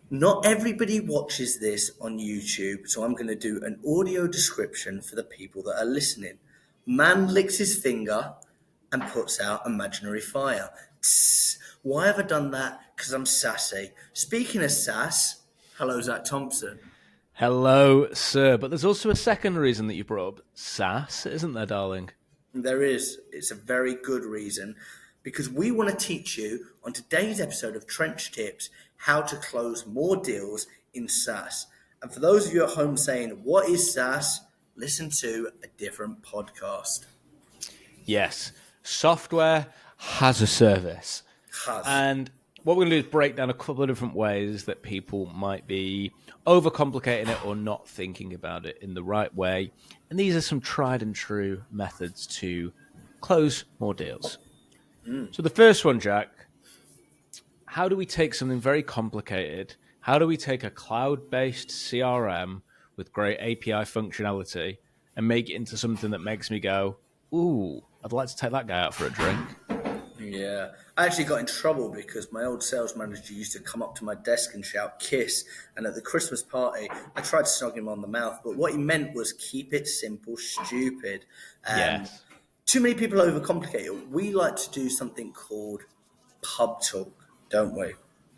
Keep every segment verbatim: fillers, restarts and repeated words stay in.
Not everybody watches this on YouTube, so I'm going to do an audio description for the people that are listening. Man licks his finger and puts out imaginary fire. Tss. Why have I done that? Because I'm sassy. Speaking of sass, hello, Zach Thompson. Hello, sir. But there's also a second reason that you brought up sass, isn't there, darling? There is. It's a very good reason because we want to teach you on today's episode of Trench Tips how to close more deals in SaaS. And for those of you at home saying, what is SaaS? Listen to a different podcast. Yes. Software has a service. Has. And what we're going to do is break down a couple of different ways that people might be overcomplicating it or not thinking about it in the right way. And these are some tried and true methods to close more deals. Mm. So the first one, Jack, how do we take something very complicated? How do we take a cloud-based C R M with great A P I functionality and make it into something that makes me go, ooh, I'd like to take that guy out for a drink? Yeah, I actually got in trouble because my old sales manager used to come up to my desk and shout "kiss," and at the Christmas party, I tried to snog him on the mouth, but what he meant was keep it simple, stupid. Um, yes. Too many people overcomplicate it. We like to do something called pub talk, don't we?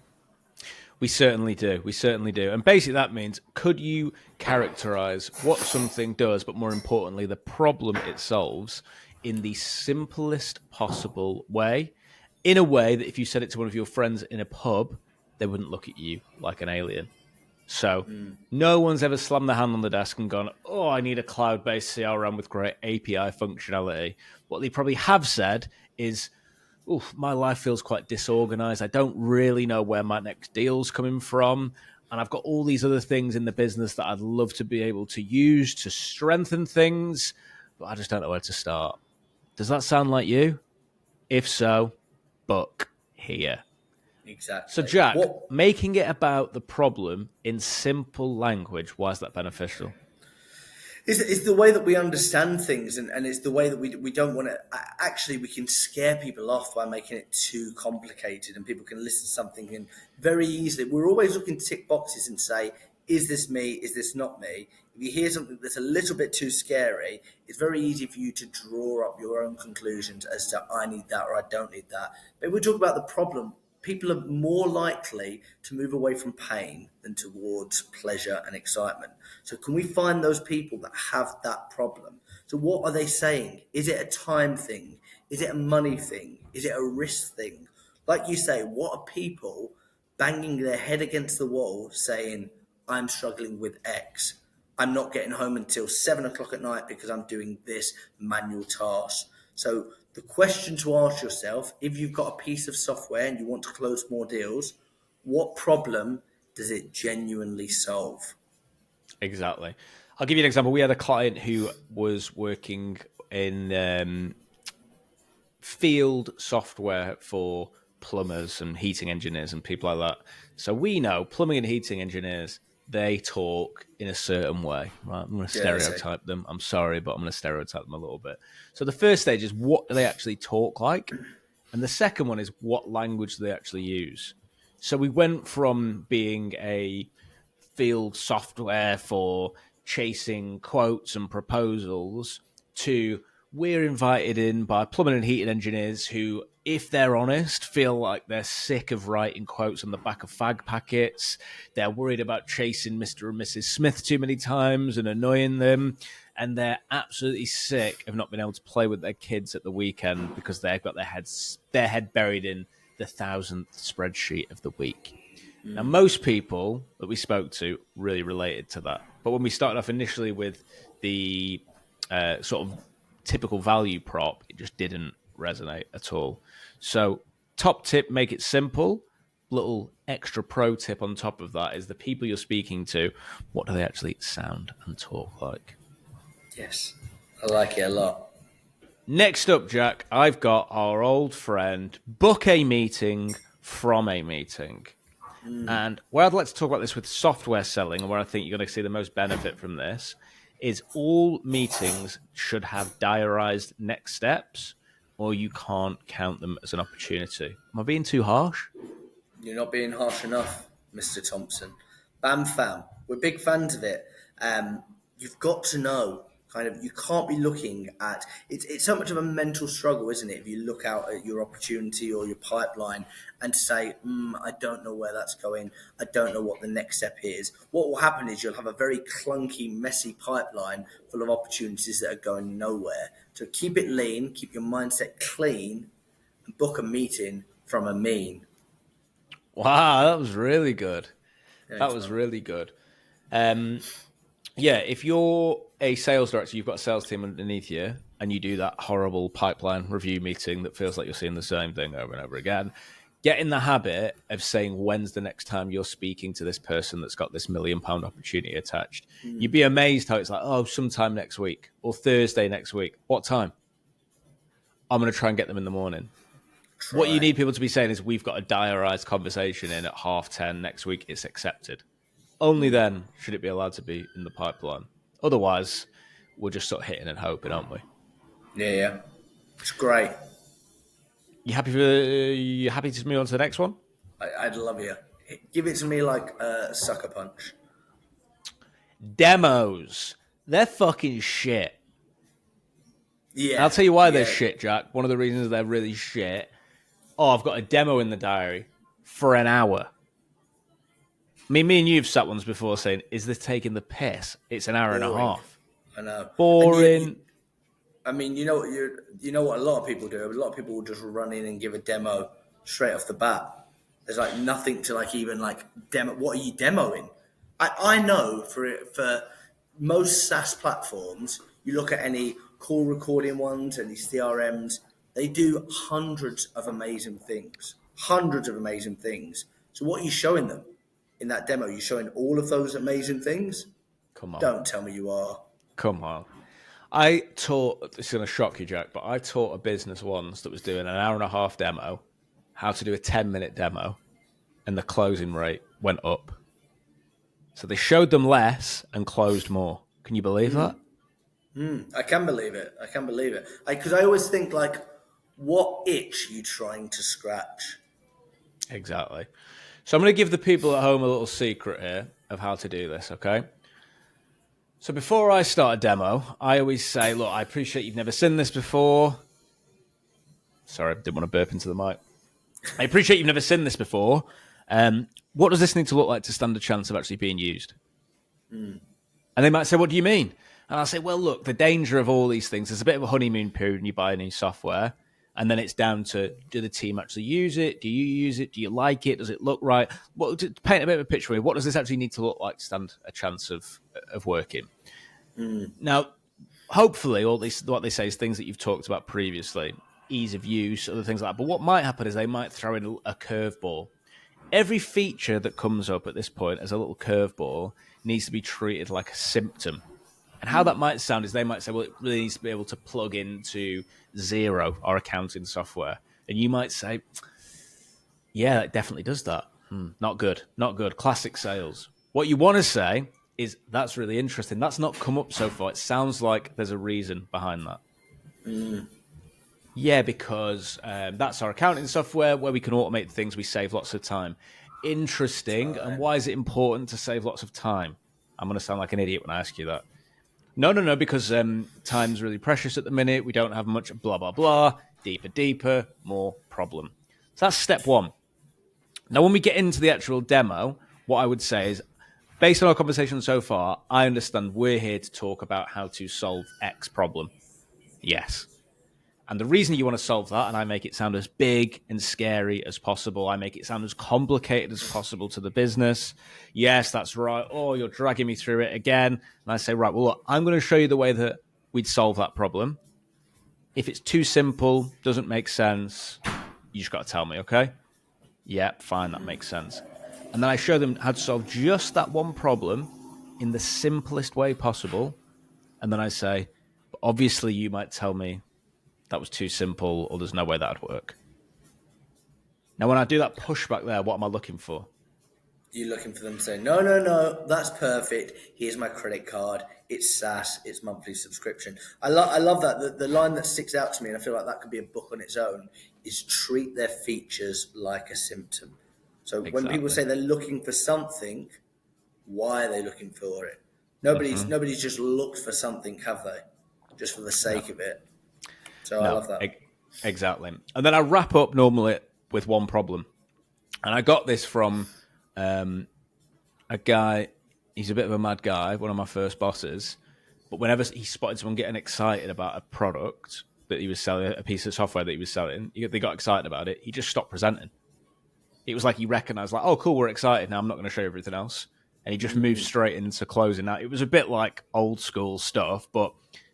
We certainly do. We certainly do. And basically that means, could you characterize what something does, but more importantly, the problem it solves in the simplest possible way, in a way that if you said it to one of your friends in a pub, they wouldn't look at you like an alien. So mm. no one's ever slammed their hand on the desk and gone, oh, I need a cloud-based C R M with great A P I functionality. What they probably have said is, oof, my life feels quite disorganized. I don't really know where my next deal's coming from. And I've got all these other things in the business that I'd love to be able to use to strengthen things, but I just don't know where to start. Does that sound like you? If so, book here. Exactly. So, Jack, what? making it about the problem in simple language, why is that beneficial? It's, it's the way that we understand things, and, and it's the way that we we don't want to... Actually, we can scare people off by making it too complicated, and people can listen to something and very easily... We're always looking to tick boxes and say, is this me? Is this not me? If you hear something that's a little bit too scary, it's very easy for you to draw up your own conclusions as to I need that or I don't need that. But if we talk about the problem, people are more likely to move away from pain than towards pleasure and excitement. So can we find those people that have that problem? So what are they saying? Is it a time thing? Is it a money thing? Is it a risk thing? Like you say, what are people banging their head against the wall saying, I'm struggling with X. I'm not getting home until seven o'clock at night because I'm doing this manual task. So the question to ask yourself, if you've got a piece of software and you want to close more deals, what problem does it genuinely solve? Exactly. I'll give you an example. We had a client who was working in um, field software for plumbers and heating engineers and people like that. So we know plumbing and heating engineers, they talk in a certain way, right? I'm going to stereotype yeah, them. I'm sorry, but I'm going to stereotype them a little bit. So the first stage is what do they actually talk like? And the second one is what language do they actually use? So we went from being a field software for chasing quotes and proposals to we're invited in by plumbing and heating engineers who, if they're honest, feel like they're sick of writing quotes on the back of fag packets. They're worried about chasing Mister and Missus Smith too many times and annoying them. And they're absolutely sick of not being able to play with their kids at the weekend because they've got their heads, their head buried in the thousandth spreadsheet of the week. Mm. Now, most people that we spoke to really related to that. But when we started off initially with the uh, sort of typical value prop, it just didn't resonate at all. So top tip, make it simple. Little extra pro tip on top of that is the people you're speaking to, what do they actually sound and talk like? Yes, I like it a lot. Next up, Jack, I've got our old friend, book a meeting from a meeting. Mm. And where I'd like to talk about this with software selling and where I think you're going to see the most benefit from this is all meetings should have diarized next steps or you can't count them as an opportunity. Am I being too harsh? You're not being harsh enough. Mister Thompson. Bam Fam. We're big fans of it. Um, you've got to know, kind of, you can't be looking at it's. It's so much of a mental struggle, isn't it? If you look out at your opportunity or your pipeline and say, mm, "I don't know where that's going. I don't know what the next step is." What will happen is you'll have a very clunky, messy pipeline full of opportunities that are going nowhere. So keep it lean, keep your mindset clean, and book a meeting from a mean. Wow, that was really good. Thanks, That was man. really good. Um, yeah, if you're a sales director, you've got a sales team underneath you, and you do that horrible pipeline review meeting that feels like you're seeing the same thing over and over again, get in the habit of saying, when's the next time you're speaking to this person that's got this million pound opportunity attached? Mm. You'd be amazed how it's like, oh, sometime next week or Thursday next week. What time? I'm going to try and get them in the morning. Try. What you need people to be saying is, we've got a diarised conversation in at half ten next week. It's accepted. Only then should it be allowed to be in the pipeline. Otherwise, we're just sort of hitting and hoping, aren't we? Yeah, yeah. It's great. You happy for you happy to move on to the next one? I, I'd love you. Give it to me like a sucker punch. Demos. They're fucking shit. Yeah. And I'll tell you why yeah. they're shit, Jack. One of the reasons they're really shit. Oh, I've got a demo in the diary for an hour. I mean, me and you've sat ones before saying, is this taking the piss? It's an hour Boring. and a half. I know. Boring. You, you, I mean, you know, you you know what a lot of people do? A lot of people will just run in and give a demo straight off the bat. There's like nothing to like even like demo. What are you demoing? I, I know for for most SaaS platforms, you look at any call recording ones, any C R Ms, they do hundreds of amazing things. Hundreds of amazing things. So what are you showing them? In that demo, you're showing all of those amazing things? Come on. Don't tell me you are. Come on. I taught, it's going to shock you, Jack, but I taught a business once that was doing an hour and a half demo, how to do a ten minute demo, and the closing rate went up. So they showed them less and closed more. Can you believe mm. that? Mm, I can believe it. I can believe it. Because I, I always think, like, what itch are you trying to scratch? Exactly. So I'm going to give the people at home a little secret here of how to do this, okay? So before I start a demo, I always say, look, I appreciate you've never seen this before. Sorry, I didn't want to burp into the mic. I appreciate you've never seen this before. Um, what does this need to look like to stand a chance of actually being used? Mm. And they might say, what do you mean? And I'll say, well, look, the danger of all these things, there's a bit of a honeymoon period when you buy new software. And then it's down to, do the team actually use it? Do you use it? Do you like it? Does it look right? Well, to paint a bit of a picture for me, what does this actually need to look like to stand a chance of of working? Mm. Now, hopefully, all this, what they say is things that you've talked about previously, ease of use, other things like that. But what might happen is they might throw in a curveball. Every feature that comes up at this point as a little curveball needs to be treated like a symptom. And how that might sound is they might say, well, it really needs to be able to plug into Xero, our accounting software. And you might say, yeah, it definitely does that. Hmm, not good. Not good. Classic sales. What you want to say is, that's really interesting. That's not come up so far. It sounds like there's a reason behind that. Mm. Yeah, because um, that's our accounting software where we can automate things. We save lots of time. Interesting. Right. And why is it important to save lots of time? I'm going to sound like an idiot when I ask you that. No, no, no, because um, time's really precious at the minute. We don't have much blah, blah, blah. Deeper, deeper, more problem. So that's step one. Now, when we get into the actual demo, what I would say is, based on our conversation so far, I understand we're here to talk about how to solve X problem. Yes. And the reason you want to solve that, and I make it sound as big and scary as possible, I make it sound as complicated as possible to the business. Yes, that's right. Oh, you're dragging me through it again. And I say, right, well, look, I'm going to show you the way that we'd solve that problem. If it's too simple, doesn't make sense, you just got to tell me, okay? Yeah, fine, that makes sense. And then I show them how to solve just that one problem in the simplest way possible. And then I say, obviously, you might tell me that was too simple, or there's no way that would work. Now, when I do that pushback there, what am I looking for? You're looking for them to say, no, no, no, that's perfect. Here's my credit card. It's SaaS. It's monthly subscription. I, lo- I love that. The, the line that sticks out to me, and I feel like that could be a book on its own, is treat their features like a symptom. So when Exactly. people say they're looking for something, why are they looking for it? Nobody's Mm-hmm. nobody's just looked for something, have they? Just for the sake No. of it. So I No. love that. E- exactly. And then I wrap up normally with one problem. And I got this from um, a guy, he's a bit of a mad guy, one of my first bosses. But whenever he spotted someone getting excited about a product that he was selling, a piece of software that he was selling, they got excited about it, he just stopped presenting. It was like he recognized, like, oh, cool, we're excited now. I'm not going to show you everything else. And he just mm. moved straight into closing. Now, it was a bit like old school stuff, but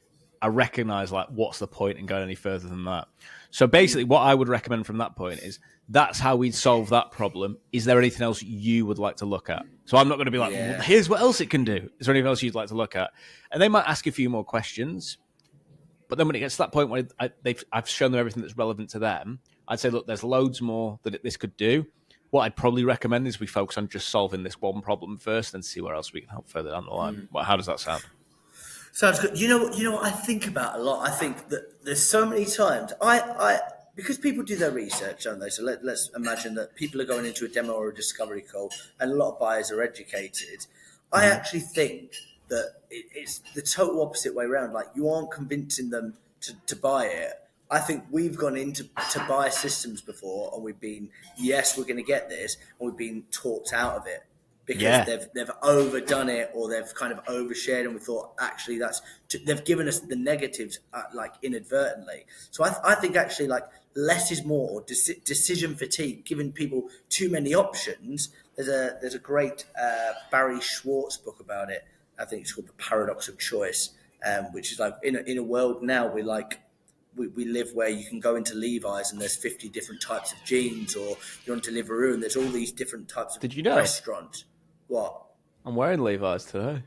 I recognize, like, what's the point in going any further than that? So basically, what I would recommend from that point is that's how we'd solve that problem. Is there anything else you would like to look at? So I'm not going to be like, yeah. well, here's what else it can do. Is there anything else you'd like to look at? And they might ask a few more questions. But then when it gets to that point where I, they've, I've shown them everything that's relevant to them, I'd say, look, there's loads more that this could do. What I'd probably recommend is we focus on just solving this one problem first and see where else we can help further down the line. Mm. Well, how does that sound? Sounds good. You know, you know what I think about a lot? I think that there's so many times, I, I because people do their research, don't they? So let, let's imagine that people are going into a demo or a discovery call and a lot of buyers are educated. Mm. I actually think that it, it's the total opposite way around. Like, you aren't convincing them to, to buy it. I think we've gone into to buy systems before and we've been, yes, we're going to get this, and we've been talked out of it because yeah. they've they've overdone it or they've kind of overshared, and we thought actually that's they've given us the negatives uh, like inadvertently. So I, th- I think actually like less is more, or de- decision fatigue, giving people too many options. There's a there's a great uh, Barry Schwartz book about it. I think it's called The Paradox of Choice, um, which is like in a, in a world now we're like. We, we live where you can go into Levi's and there's fifty different types of jeans, or you're on Deliveroo and there's all these different types of Did you know? restaurants. What? I'm wearing Levi's today.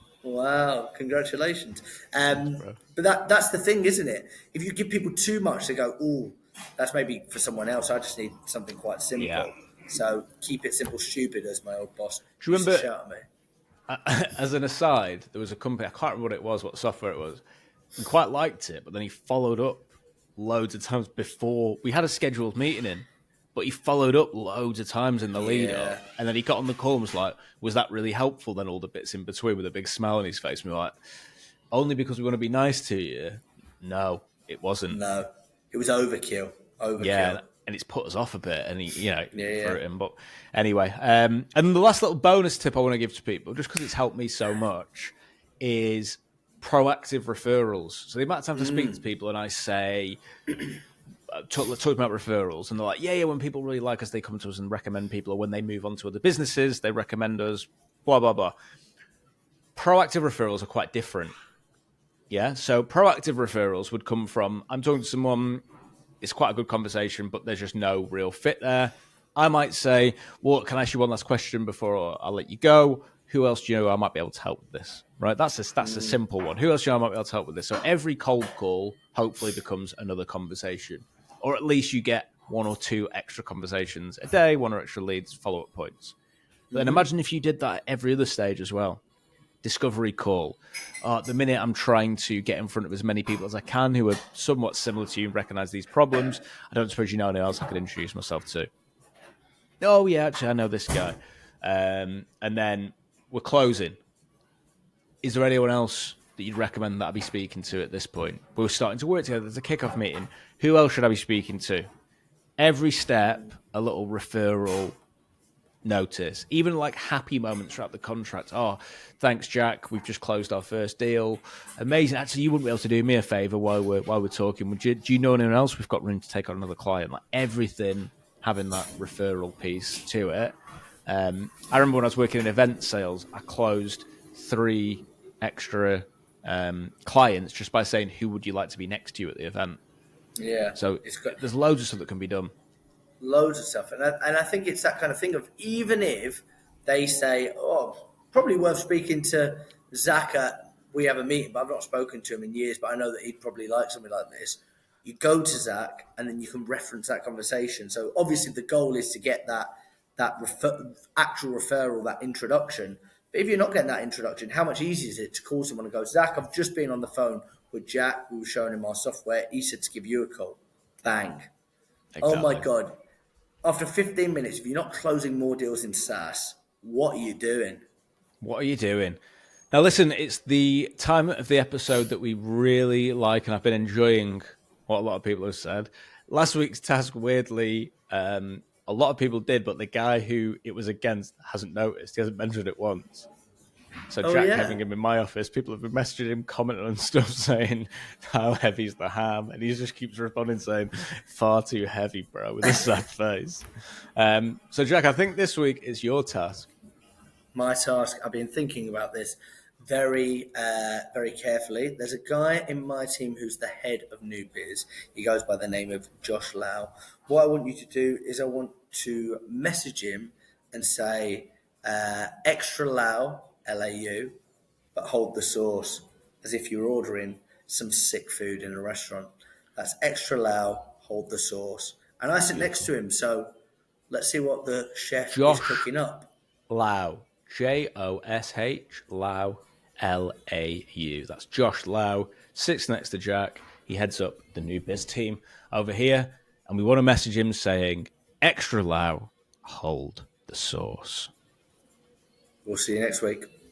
Wow, congratulations. Um, but that that's the thing, isn't it? If you give people too much, they go, oh, that's maybe for someone else. I just need something quite simple. Yeah. So keep it simple, stupid, as my old boss Do you used remember, to shout at me. As an aside, there was a company, I can't remember what it was, what software it was. He quite liked it, but then he followed up loads of times before we had a scheduled meeting in, but he followed up loads of times in the lead yeah. up, and then he got on the call and was like, was that really helpful? Then all the bits in between with a big smile on his face. And we were like, only because we want to be nice to you. No, it wasn't. No, it was overkill. Overkill. Yeah, and it's put us off a bit, and he, you know, yeah, threw yeah. it in. But anyway, um, and the last little bonus tip I want to give to people, just because it's helped me so much, is proactive referrals. So the amount of times I speak mm. to people and I say, talk, let's talk about referrals, and they're like, yeah, yeah, when people really like us, they come to us and recommend people, or when they move on to other businesses, they recommend us, blah, blah, blah. Proactive referrals are quite different. Yeah, so proactive referrals would come from, I'm talking to someone, it's quite a good conversation, but there's just no real fit there. I might say, well, can I ask you one last question before I'll let you go? Who else do you know I might be able to help with this? Right, that's a, that's a simple one. Who else do you know I might be able to help with this? So every cold call hopefully becomes another conversation, or at least you get one or two extra conversations a day, one or extra leads, follow-up points. But then imagine if you did that at every other stage as well. Discovery call. Uh, the minute I'm trying to get in front of as many people as I can who are somewhat similar to you and recognize these problems, I don't suppose you know anyone else I could introduce myself to. Oh, yeah, actually, I know this guy. Um, and then we're closing. Is there anyone else that you'd recommend that I be speaking to at this point? We're starting to work together. There's a kickoff meeting. Who else should I be speaking to? Every step, a little referral notice. Even like happy moments throughout the contract. Oh, thanks, Jack. We've just closed our first deal. Amazing. Actually, you wouldn't be able to do me a favor while we're while we're talking. Would you? Do you know anyone else? We've got room to take on another client. Like everything, having that referral piece to it. Um, I remember when I was working in event sales, I closed three extra um, clients just by saying, who would you like to be next to you at the event? Yeah. So it's got, there's loads of stuff that can be done. Loads of stuff. And I, and I think it's that kind of thing of, even if they say, oh, probably worth speaking to Zach at, we have a meeting, but I've not spoken to him in years, but I know that he'd probably like something like this. You go to Zach and then you can reference that conversation. So obviously the goal is to get that that refer, actual referral, that introduction. But if you're not getting that introduction, how much easier is it to call someone and go, Zach, I've just been on the phone with Jack. We were showing him our software. He said to give you a call. Bang. Exactly. Oh, my God. after fifteen minutes, if you're not closing more deals in SaaS, what are you doing? What are you doing? Now, listen, it's the time of the episode that we really like, and I've been enjoying what a lot of people have said. Last week's task, weirdly, um, a lot of people did, but the guy who it was against hasn't noticed. He hasn't mentioned it once. So Oh, Jack yeah. having him in my office, people have been messaging him, commenting on stuff, saying how heavy's the ham, and he just keeps responding saying, "Far too heavy, bro," with a sad face. Um, so Jack, I think this week is your task. My task, I've been thinking about this very, uh, very carefully. There's a guy in my team who's the head of New Biz. He goes by the name of Josh Lau. What I want you to do is I want to message him and say, uh, extra Lau, L A U, but hold the sauce, as if you're ordering some sick food in a restaurant. That's extra Lau, hold the sauce. And I sit next to him, so let's see what the chef Josh is cooking up. Lau, J O S H, Lau, L A U. That's Josh Lau, sits next to Jack. He heads up the New Biz team over here, and we want to message him saying, extra Lau, hold the sauce. We'll see you next week.